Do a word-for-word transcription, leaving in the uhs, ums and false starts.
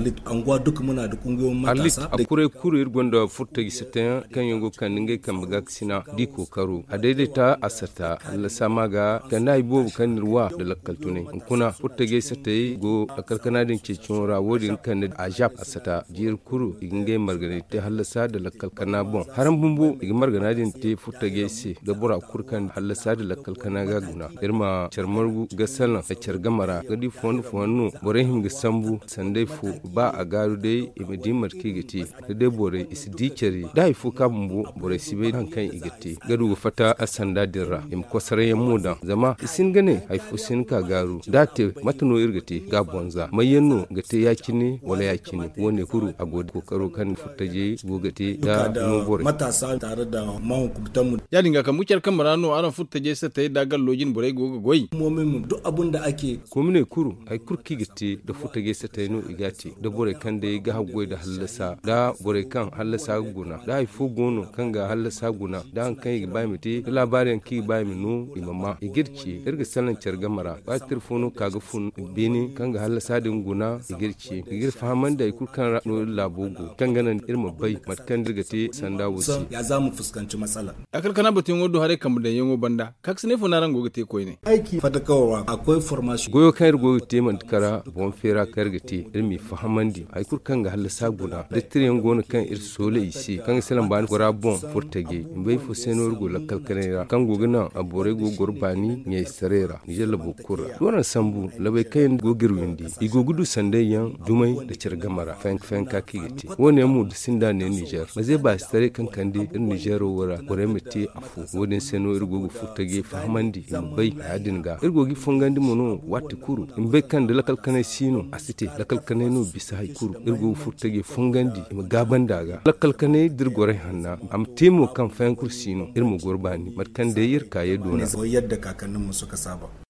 arlit anguwa duk muna da kungiyoyin matasa arlit akure kure gonda furta gisata kan yango kan ninge kan baga sina di kokaru a daidaita asata Allah sama ga kana ibo kan nirwa da lakaltune kuna furta gisata go akalkana din cecin rawodin kan ajab asata jir kuru inge margane te halasa da lakalkana bon haram bumbu igi margana din te furta gisi da bura kurkan halasa da lakalkana ga guna irma charmargu gasala da chargamara gadi fon fonu bore him gisambu sandai fu ba a garu dai imedi marki giti da dai bore isdi ceri dai fu kabumbu bore sibe hankan igiti gadu fata asanda dirra im kosare yamuda zama isin gane haifu sin ka garu date matuno irgiti ga bonza mayyanno gate yakini wala yakini wone kuru agodi kokaro kan futaje gogati da no bore matasa tare da mahukuntan mu ya dinga kan mukyar kamarano aran futaje sai tayi dagal lojin bore gogo goyi mu mu duk abun da ake komune kuru ai kurki gite da futage sai tayi no igati da bore kan da ga hagoi da hallasa da bore kan hallasa guna da ai fu gono kan ga hallasa guna da an kan ga bai miti labarin ki bai minu imama igirci irga salan cergamara ba tirfono kaga fun bini kan ga hallasa din guna igirci igir fahaman da kurkan no labogo kan ganan irma bai matkan dirgate sanda wusi ya zamu fuskanci matsala akal kana batun wodo hare kam da yango banda kak sine fu naran gogote koy ne aiki fadakawa akwai formation goyo kayar gogote man kara bon fera kargate irmi fahamandi ay kurkan ga hallasa guna da tiren gona kan ir sole isi kan salan ban gora bon portage imbai fu senor go lakal kanera kan gogina abore go gorbani nyai sarera ni jella bokura doran sambu labai kayan gogir windi igogudu sandayan dumai da cergamara fank fank ka kigiti wone mu da sinda ne Niger maze ba stare kan kande ir Niger wora gore meti afu wodin seno irgogu futage fahamandi imbai adinga irgogi fungandi mono watti kuru imbai kan da lakal kanai sino asite lakal kanai no bisa hay kuru irgogu futage fungandi im gabandaga lakal kanai dirgore hanna am temo kan fankur sino irmu gorbani markan da yir kaye dona yadda kakannin mu suka saba